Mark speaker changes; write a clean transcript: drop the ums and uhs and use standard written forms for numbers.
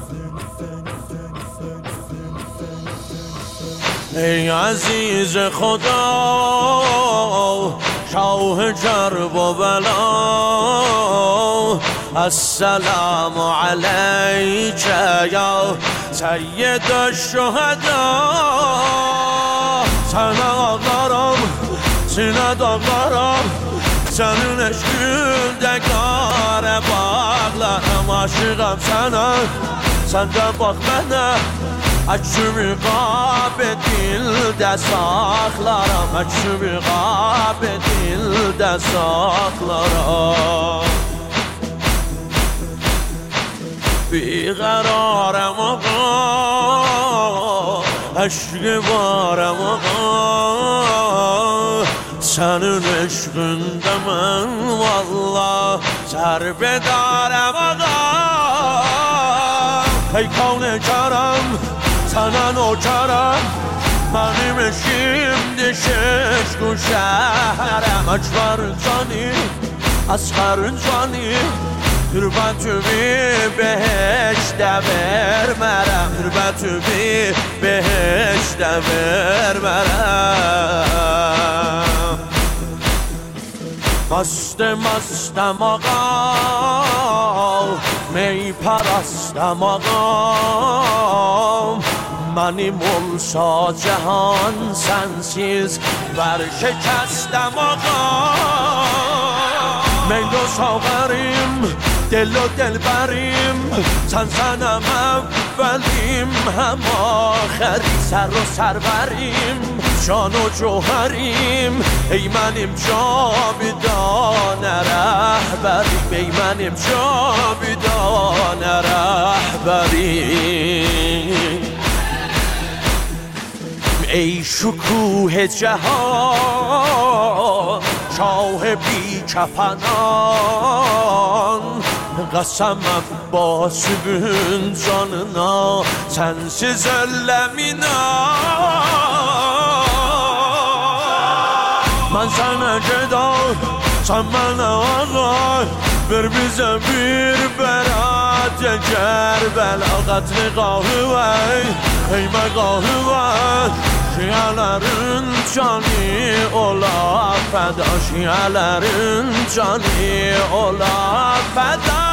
Speaker 1: ای عزیز خدا شاه جرب و بلا، السلام علیک یا سید الشهدا. سن آقارم سینه داغارم senin eşkünde kare bağlarım. Aşığım sana, senden bak bana. Açımı qabe dilde saklarım, açımı qabe dilde saklarım. Biqararım ağa, eşki varım ağa. Senin eşkinde ben vallah serbedarım ağa. Ey kavne karım sana nokarım, benim eşimdi şeşku şehrim. Açvarın cani, asgarın cani, türbetümü beheşte vermerem, türbetümü beheşte vermerem. Mastım ağa, می پرستم آقام. منیم olsa جهان sensiz برشکستم آقام. میل و ساغریم دل و دلبریم، زن زنم اولیم هم آخری، سر و سروریم جان و جوهریم. ای منیم جاودان رهبریم، ای منیم جاودان رهبریم. ای شکوه جهان شاه بی کفنان، قسمم با sübün canına sensiz ölem inan. من sana geda sen bana ağa، ver bize bir berat Kerbela. Qatliqahı vay qeymaqahı vay، şiələrin canı ola fəda، şiələrin canı ola fəda.